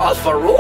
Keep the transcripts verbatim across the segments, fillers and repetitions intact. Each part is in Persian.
آلفا رو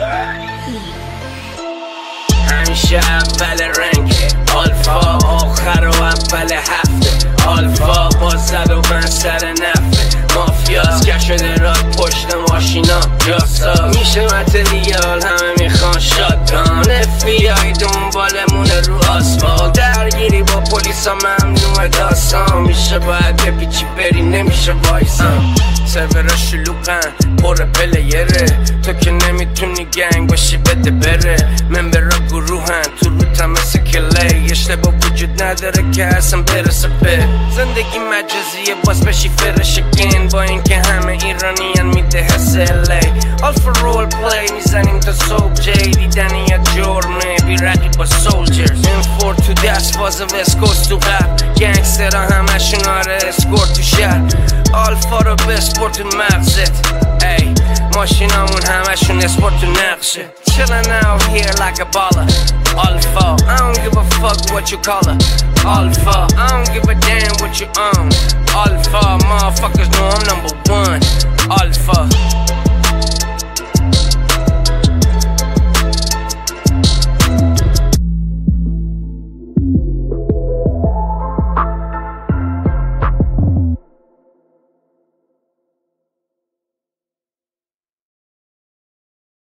همیشه اول رنگ آلفا، آخر و اول هفته آلفا، با زد و من سر نفته مافیاس که شده راد پشت ماشینا جاسا میشه متریال همه میخوان شاتگان اف بی آی دنبالمونه رو آسفال درگیری با پلیسا ممنوع داستان میشه باید بپیچی بری نمیشه وایسان سرورا شلوغن پر پلیره تو که نمیتونی گنگ باشی بده بره ممبرا گروهن تو روتا مثل کلی اشتباه وجود نداره که اصلا برسه به زندگی مجازیه باز بشی فرشگین با اینکه همه ایرانیان میده حس الی آلفا رول پلی میزنیم تا صبح جی دیدنی یا جرمه بی رقیب با سولجرز این فور تو دست فاز وسکوست تو قبل گنگسترها همشون آره اسکورت تو شهر آلفا رو به اسپورت تو مغزت ای ماشینامون همشون اسپورت تو نقشه chillin' out here like a baller Alpha, I don't give a fuck what you call her Alpha, I don't give a damn what you own Alpha, motherfuckers know I'm number one Alpha